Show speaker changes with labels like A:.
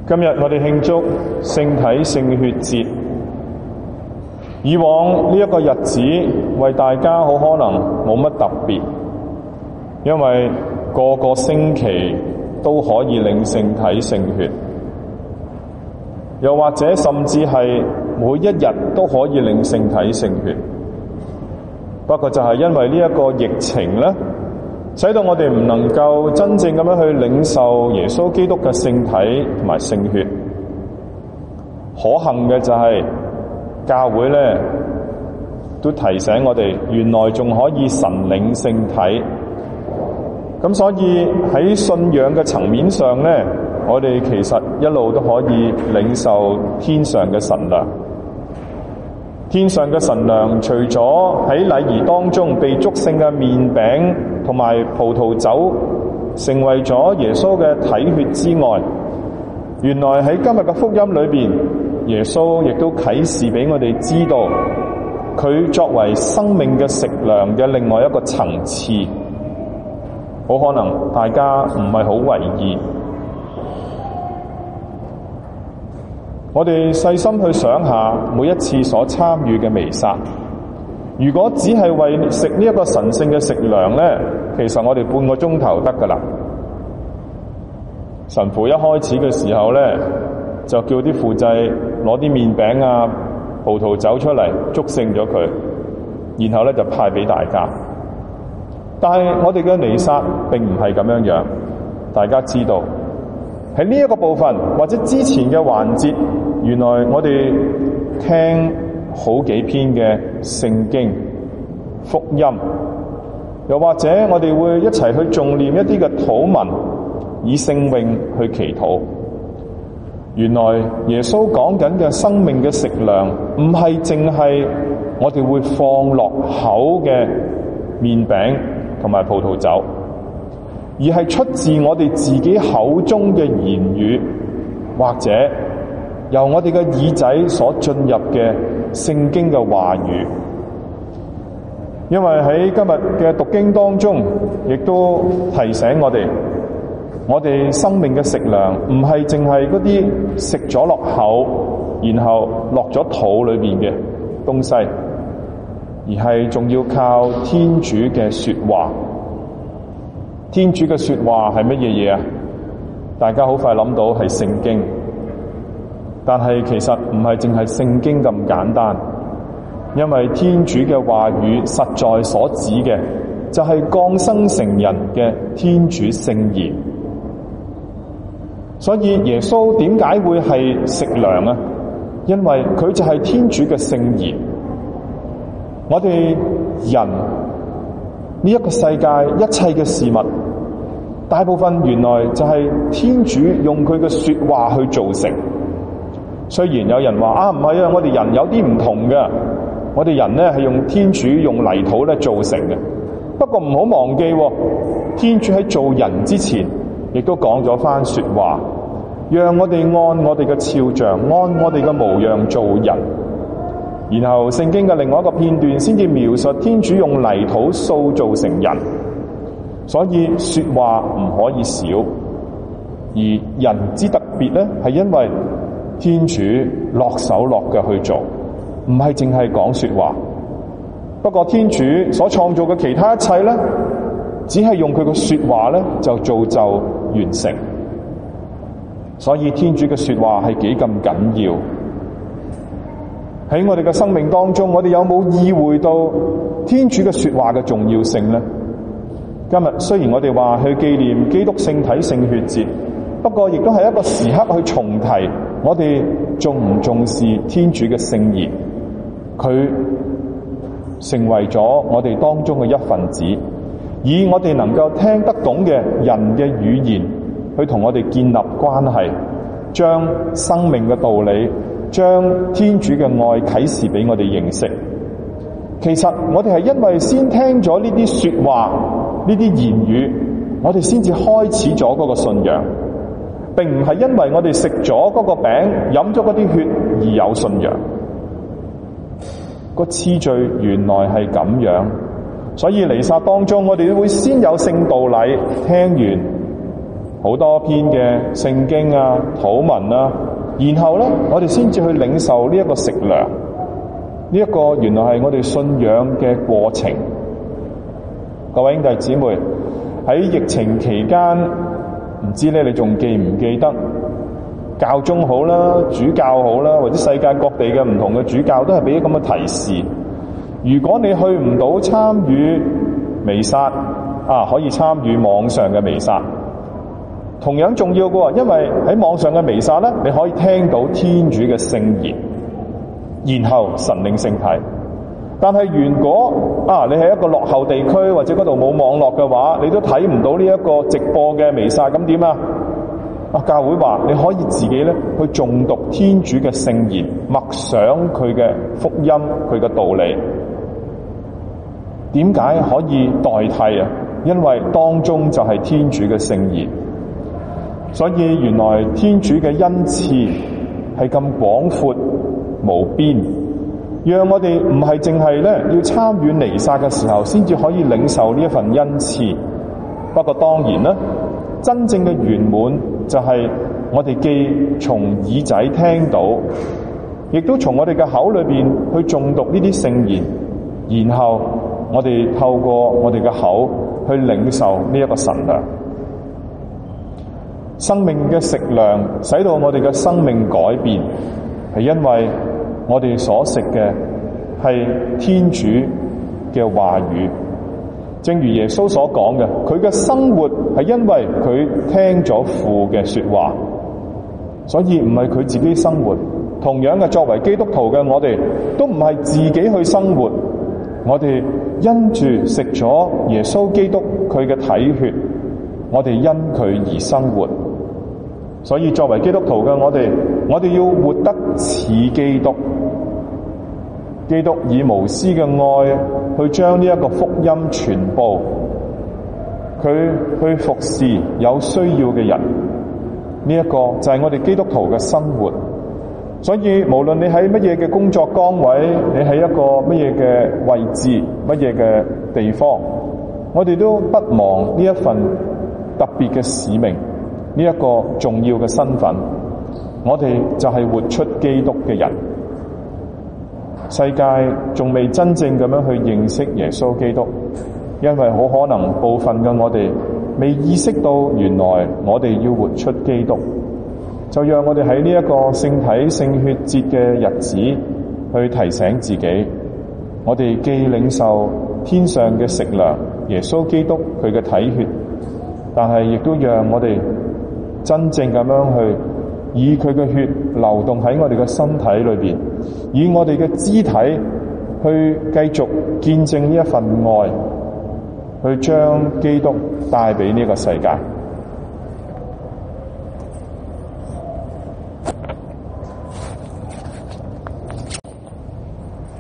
A: 今日我哋慶祝聖體聖血節。以往呢一個日子為大家好可能冇乜特別，因為個個星期都可以領聖體聖血，又或者甚至係每一日都可以領聖體聖血。不過就係因為呢一個疫情咧，使到我哋唔能夠真正咁樣去領受耶穌基督嘅聖體同埋聖血。可幸嘅就係教會咧都提醒我哋，原來仲可以神領聖體。咁所以喺信仰嘅層面上咧，我哋其實一路都可以領受天上嘅神糧。天上嘅神糧，除咗喺禮儀當中被祝聖嘅麵餅同埋葡萄酒成為咗耶穌嘅體血之外，原來喺今日嘅福音裏邊，耶穌亦都啟示俾我哋知道，佢作為生命嘅食糧嘅另外一個層次。好可能大家唔係好為意。我哋細心去想下，每一次所參與嘅彌撒，如果只係為食呢一個神聖嘅食糧咧，其實我哋半個鐘頭得噶啦。神父一開始嘅時候咧，就叫啲副祭攞啲麵餅啊、葡萄酒出嚟祝聖咗佢，然後咧就派俾大家。但係我哋嘅彌撒並唔係咁樣樣，大家知道喺呢一個部分或者之前嘅環節，原來我哋聽好幾篇嘅聖經福音，又或者我哋會一齊去誦念一啲嘅禱文，以聖詠去祈禱。原來耶穌講緊嘅生命嘅食糧，唔係淨係我哋會放落口嘅麵餅同埋葡萄酒，而係出自我哋自己口中嘅言語，或者由我哋嘅耳仔所進入嘅聖經嘅話語。因為喺今日嘅讀經當中，亦都提醒我哋生命嘅食糧唔係淨係嗰啲食咗落口，然後落咗肚裏邊嘅東西，而係仲要靠天主嘅說話。天主嘅說話係乜嘢嘢啊？大家好快諗到係聖經，但係其實唔係淨係聖經咁簡單，因為天主嘅話語實在所指嘅就係降生成人嘅天主聖言。所以耶穌點解會係食糧啊？因為佢就係天主嘅聖言。我哋人呢一個世界一切嘅事物，大部分原來就係天主用佢嘅說話去造成。雖然有人話唔係啊，我哋人有啲唔同嘅，我哋人咧係用天主用泥土咧造成嘅。不過唔好忘記，天主喺做人之前，亦都講咗番說話，讓我哋按我哋嘅肖像，按我哋嘅模樣做人。然後聖經嘅另外一個片段先至描述天主用泥土塑造成人，所以說話唔可以少。而人之特別咧，係因為天主落手落腳去做，唔係淨係講說話。不過天主所創造嘅其他一切咧，只係用佢嘅說話咧就造就完成。所以天主嘅說話係幾咁緊要。喺我哋嘅生命當中，我哋有冇意會到天主嘅說話嘅重要性呢？今日雖然我哋話去紀念基督聖體聖血節，不過亦都係一個時刻去重提我哋重唔重視天主嘅聖言。佢成為咗我哋當中嘅一份子，以我哋能夠聽得懂嘅人嘅語言去同我哋建立關係，將生命嘅道理，將天主嘅愛啟示俾我哋認識。其實我哋係因為先聽咗呢啲說話，呢啲言語，我哋先至開始咗嗰個信仰，並唔係因為我哋食咗嗰個餅，飲咗嗰啲血而有信仰。個次序原來係咁樣，所以彌撒當中我哋會先有聖道禮，聽完好多篇嘅聖經啊、禱文啊，然後咧我哋先至去領受呢一個食糧，呢一個原來係我哋信仰嘅過程。各位兄弟姊妹，喺疫情期間，唔知咧你仲記唔記得教宗好啦、主教好啦，或者世界各地嘅唔同嘅主教都係俾咁嘅提示。如果你去唔到參與彌撒可以參與網上嘅彌撒，同樣重要嘅，因為喺網上嘅彌撒咧，你可以聽到天主嘅聖言，然後神領聖體。但係如果你係一個落後地區或者嗰度冇網絡嘅話，你都睇唔到呢一個直播嘅彌撒，咁點啊？教會話你可以自己咧去誦讀天主嘅聖言，默想佢嘅福音，佢嘅道理。點解可以代替啊？因為當中就係天主嘅聖言，所以原來天主嘅恩賜係咁廣闊無邊，讓我哋唔係淨係咧要參與彌撒嘅時候先至可以領受呢一份恩賜。不過當然啦，真正嘅圓滿就係我哋既從耳仔聽到，亦都從我哋嘅口裏邊去誦讀呢啲聖言，然後我哋透過我哋嘅口去領受呢一個神糧。生命嘅食糧使到我哋嘅生命改變，係因為我哋所食嘅係天主嘅話語。正如耶穌所講嘅，佢嘅生活係因為佢聽咗父嘅說話，所以唔係佢自己生活。同樣嘅，作為基督徒嘅我哋都唔係自己去生活，我哋因住食咗耶穌基督佢嘅體血，我哋因佢而生活。所以作為基督徒嘅我哋要活得似基督。基督以無私嘅愛去將呢一個福音傳播，佢去服侍有需要嘅人，呢一個就係我哋基督徒嘅生活。所以無論你喺乜嘢嘅工作崗位，你喺一個乜嘢嘅位置，乜嘢嘅地方，我哋都不忘呢一份特別嘅使命，呢一個重要嘅身份。我哋就係活出基督嘅人。世界仲未真正咁樣去認識耶穌基督，因為好可能部分嘅我哋未意識到原來我哋要活出基督。就讓我哋喺呢一個聖體聖血節嘅日子去提醒自己，我哋既領受天上嘅食糧耶穌基督佢嘅體血，但係亦都讓我哋真正咁樣去以佢嘅血流動喺我哋嘅身體裏邊，以我哋嘅肢體去繼續見證呢一份愛，去將基督帶俾呢個世界。